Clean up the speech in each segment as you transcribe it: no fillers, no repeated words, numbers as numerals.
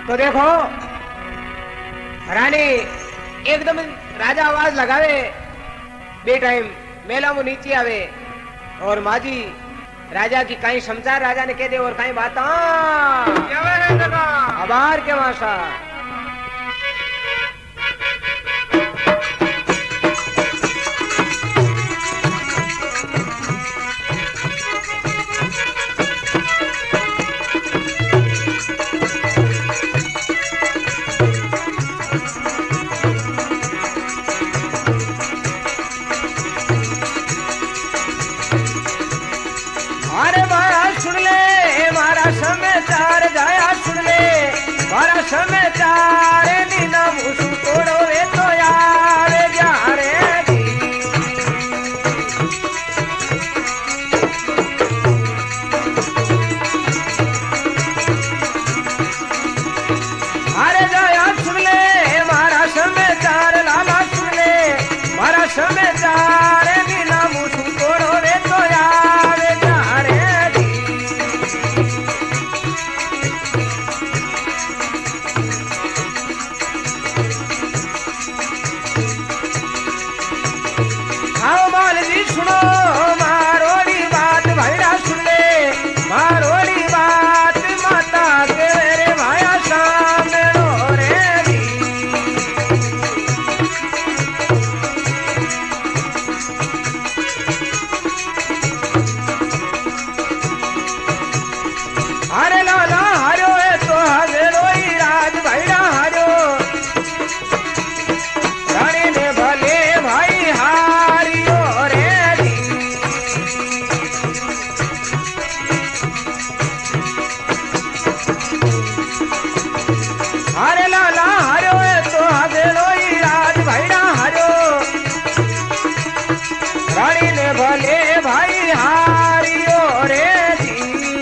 तो देखो रानी एकदम राजा आवाज लगावे बे टाइम मेला में नीचे आवे और माजी राजा की कहीं समाचार राजा ने कह दे और कहीं बात आभार के माशा समाचार नीना मुसु तोड़ो वे तो यार जारे अरे जाया सुन ले मारा समाचार लाला सुन ले मारा समाचार नीना मुसु तोड़ो वे तो यार जारे सुनो मारोड़ी बात भाईरा सुन ले मारोड़ी बात माता के रे भाया सामने रे दी अरे लाला हरो तो हवेलो राज भाईरा हरो रानी ने भले भाई हारियो अरे लाला हरो तो हवेलो राज भाईरा हरो रानी ने भले भाई हारियो रे दी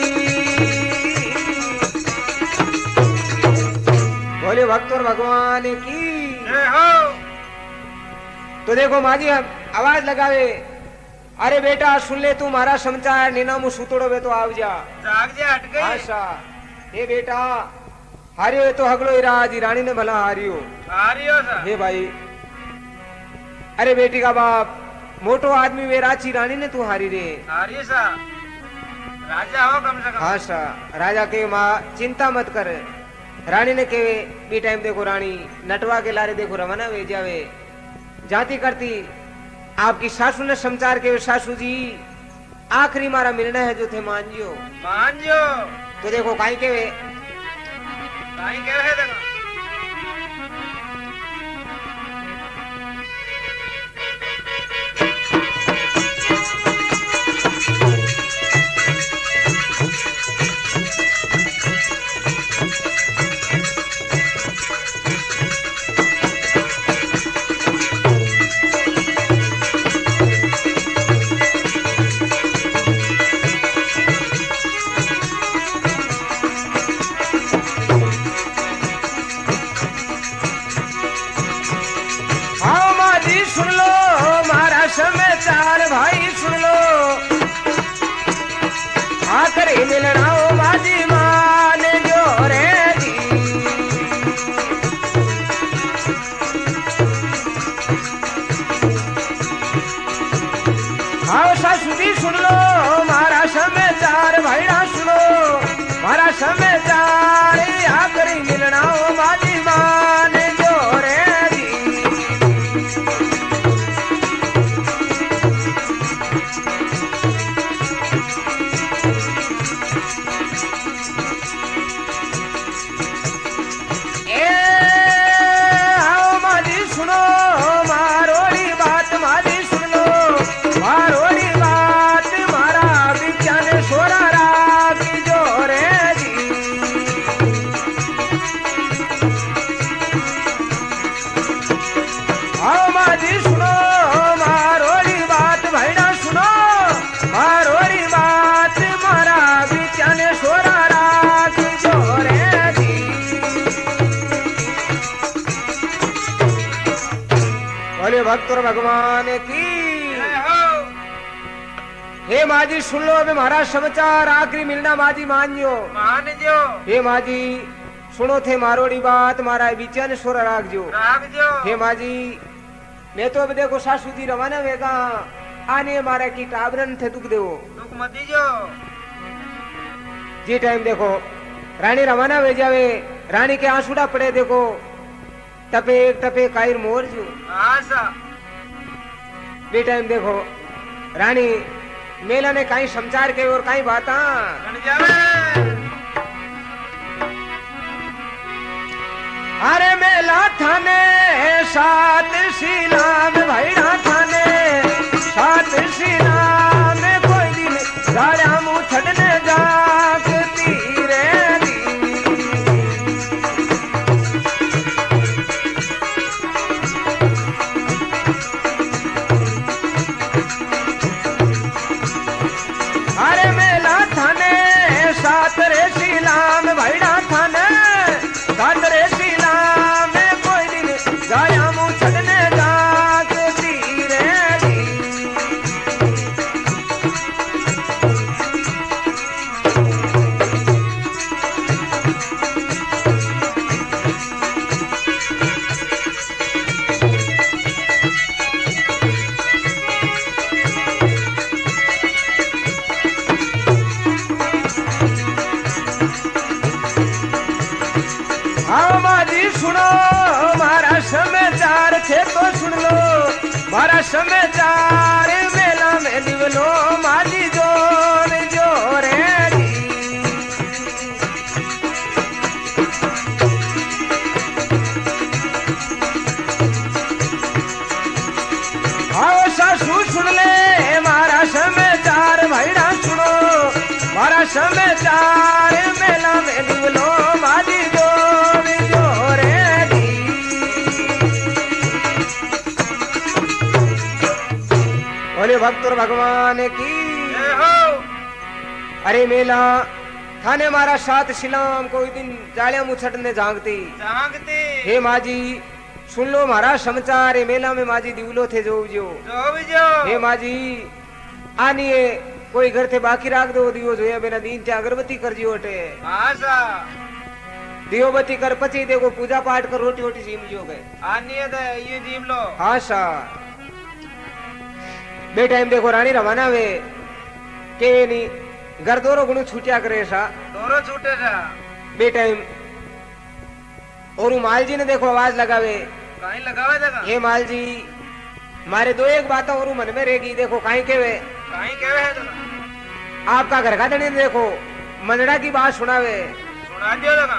बोले भक्त और भगवान की हो। तो देखो माजी आवाज लगावे अरे बेटा सुन ले तू मारा समाचार नीना मु सुतोड़ो वे तो आव जा जाग जा हट गई आशा हे बेटा हारियो तो हगलो राज रानी ने भला हारियो सा हे भाई अरे बेटी का बाप मोटो आदमी वे राची रानी ने तू हारी रे हारी सा राजा हो कम से कम हाँ सा राजा के माँ चिंता मत कर रानी ने कहे बी टाइम देखो रानी नटवा के लारे देखो रवाना वे जावे जाती करती आपकी सासू ने समाचार के सासू जी आखिरी मारा निर्णय है जो थे मान जो तो देखो काई के क्या है देखो समाचार भाई सुन लो आकर मिलना ओ माजी मान जो रे दी हाँ सासू जी सुन लो मारा समाचार भाईरा सुनो मारा समाचार आकर मिलना ओ माजी मान जो रे भक्त और भगवान की हे माजी सुन लो अबे महाराज समाचार आखिरी मिलना माजी मान जो हे माजी सुनो थे मारोड़ी बात मारा बीचन स्वर राखजो हे माजी मैं तो अब देखो सासू जी रवाना वेगा आने मारा की टाबरन थे दुख देवो दुख मत दीजो जी टाइम देखो रानी रवाना वे जावे रानी के आंसुड़ा पड़े देखो टपे एक टपे कायर मोर जो आसा बे टाइम देखो रानी मेला ने काई समाचार के और काई बाता गण जावे अरे मेला थाने सात शिला में भाईड़ा थाने सात शिला में कोई दिन गाड़ा मुँह छड़ने जागती रेली अरे मेला थाने सात रे शिला में भाईड़ा थाने सात रे शिला में कोई दिन गाया मुँह छड़ने जागती रेली हाँ माजी सुनो मारा समाचार थे तो सुन लो मारा समाचार मेला में लिवलो माजी जोर जोरे आओ सासू सुन ले मारा समाचार भाईड़ा सुनो मारा समाचार मेला में लिवलो माजी जोर जोरे बोले भक्तों भगवान की जय हो अरे मेला थाने मारा सात शिलाम कोई दिन जालिया मुछटने झांकती जागते हे माजी सुन लो मारा समाचार ए मेला में माजी दिवलो थे जो जो भी जो हे माजी आनिए कोई घर थे बाकी राख दो दियो जो बिना दीन ते अगरबत्ती कर जियो टे आसा दियोबत्ती कर पची देखो पूजा पाठ कर रोटी वोटी जीम जो गए आनिए दे ये जीम लो आशा बे टाइम देखो रानी रवाना वे के नी घर दोरो गुणु छूटिया करे सा दोनों छूटे जा बे टाइम और माल जी ने देखो आवाज लगावे कहीं लगावे देगा ये माल जी मारे दो एक बात और मन में रहेगी देखो काहे के वे कहीं कहवे है देगा आपका घर का धनी देखो मंदड़ा की बात सुनावे सुना दियो देगा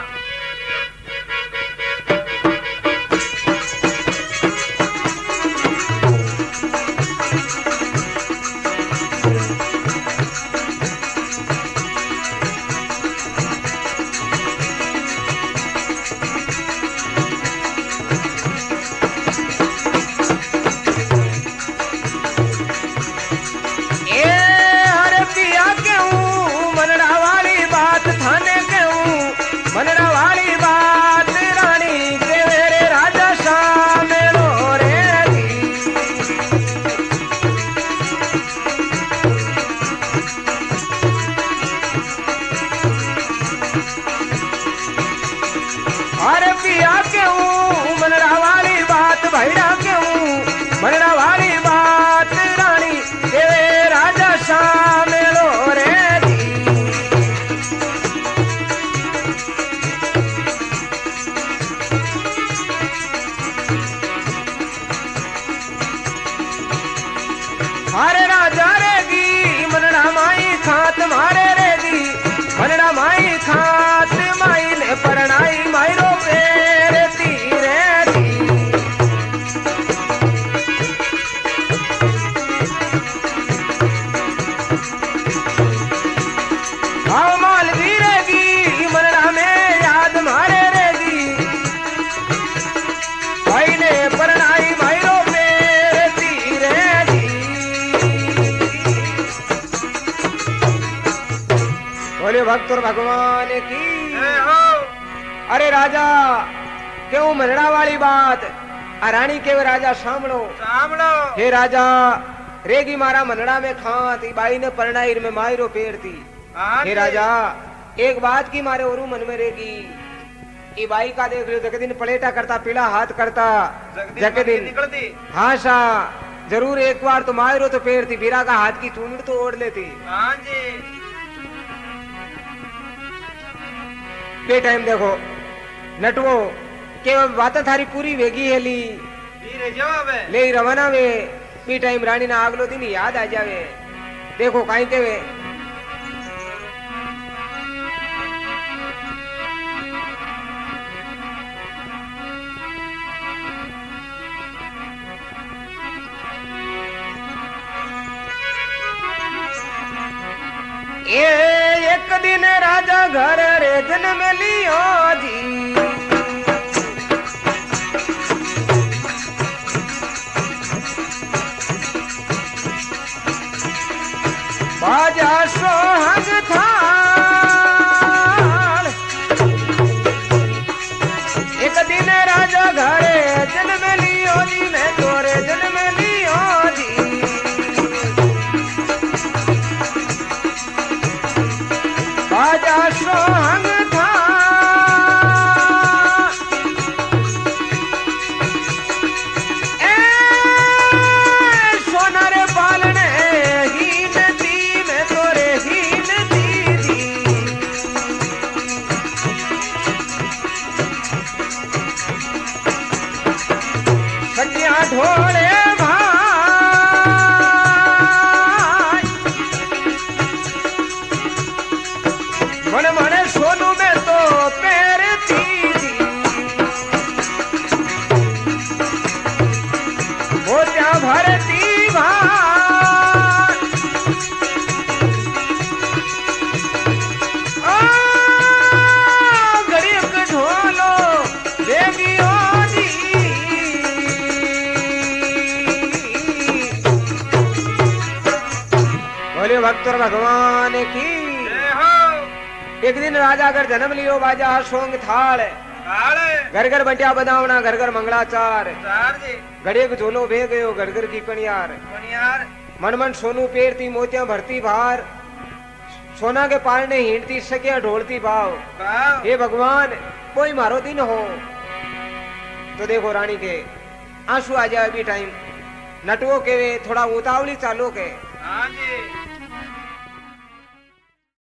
ए हरे पिया क्यों मनड़ा वाली बात थाने क्यों मनड़ा वाली बात रानी के मेरे राजा शाम रो रे अरे पिया क्यों मनड़ा वाली बात भैया क्यों मनड़ा वाली बात रानी के राजा शाम रो रे हरे राजा रेगी मनड़ा माई खात मारे रेगी मनड़ा माई खात माई ने परनाई मायरो पेर तीरे आओ माल भी रेगी मनड़ा में याद मारे रेगी भाई ने परनाई मायरो पेर तीरे बोले भक्त और भगवान की जय हो अरे राजा क्यों मनड़ा वाली बात रानी के राजा सामड़ो सामलो हे राजा रेगी मारा मनड़ा में खाती बाई ने परनाई में मायरो पेड़ती हे राजा एक बात की मारे और मन में रेगी ये बाई का देख लो जके दिन पलेटा करता पीला हाथ करता जके दिन निकलती हाँ सा जरूर एक बार तो मारो तो पेड़ थी बीरा का हाथ की चूंड तो ओढ़ लेती। हाँ जी पे टाइम देखो नटवो के बात थारी पूरी वेगी है ली वीरे जवाब है ले रवाना वे बी टाइम रानी ना अगलो दिन याद आ जावे देखो काई के वे एक दिन राजा घर रे जन्म लियो जी बाजा सोहग थाल एक दिन राजा घरे जन्म लियो जी मैं तोरे जन्म लियो जी बाजा सोहग ढोले भाई मन मन सोनू में तो पैरती थी वो क्या भरती भाई गरीब ढोलो देगी भक्त और भगवान की एक दिन राजा घर जन्म लियो बाजा सोंग थाल घर घर बंटिया बदावना घर घर मंगलाचार घड़े को झोलो भे गयो घर घर की कणियार मन मन सोनू पेरती मोतियां भरती बाहर सोना के पालने हिंडती सकिया ढोलती भाव हे भगवान कोई मारो दिन हो तो देखो रानी के आंसू आ जाए अभी टाइम नटवो के वे थोड़ा उतावली चालो के हाँ जी